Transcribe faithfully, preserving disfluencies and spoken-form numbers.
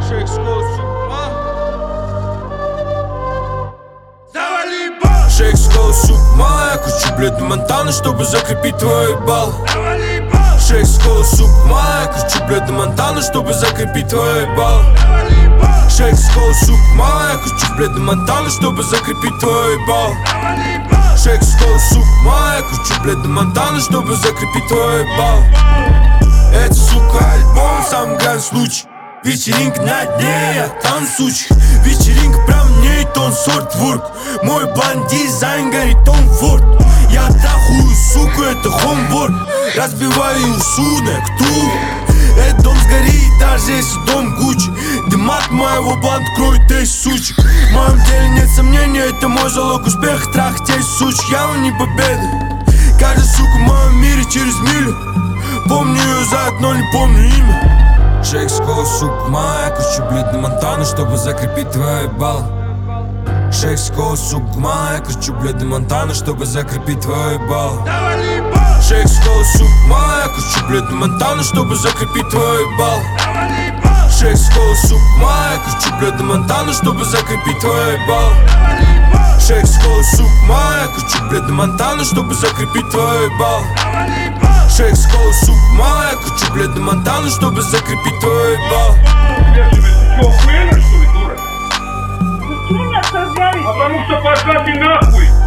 Шейк скол, суп, мало. Я хочу, блядь, до Монтаны, чтобы закрепить твой ебало. Шейк скол, суп, мало. Я хочу, блядь, до Монтаны, чтобы закрепить твой ебало. Шейк скол, суп, мало. Я хочу, блядь, до Монтаны, чтобы закрепить твой ебало. Шейк скол, суп, мало. Я хочу, блядь, до Монтаны, чтобы закрепить твой ебало. Это, сука, альбом, сам главный случай. Вечеринка на дне, я танцующих. Вечеринка прям мне, и тон сорт ворк. Мой блонд дизайн горит, он форт. Я трахую, сука, это хомворк. Разбиваю усу на кту. Этот дом сгорит, даже если дом Гуччи. Дымак моего блонд кроет эти сучек. В моем деле нет сомнений, это мой залог успеха. Трахать эти сучек, явно не победа. Каждая сука в моем мире через милю. Помню ее за одно, не помню имя. Шейк скол, суп, моя. Хочу, блядь, до Монтаны, чтобы закрепить твое ебало. Шейк скол, суп, моя. Хочу, блядь, до Монтаны, чтобы закрепить твое ебало. Шейк скол, суп, моя. Хочу, блядь, до Монтаны, чтобы закрепить твое ебало. Шейк скол, суп, моя. Хочу, блядь, до Монтаны, чтобы закрепить твое ебало. Шейк скол, суп, моя. Хочу, блядь, до Монтаны, чтобы закрепить твое ебало. Шейк скол, суп, моя. Хочу, блядь, до Монтаны, чтобы закрепить твое ебало. Бля, тебе, ты чё, охуенно, что ли, дура? Зачем меня оскорбляете? Потому что пошла ты нахуй!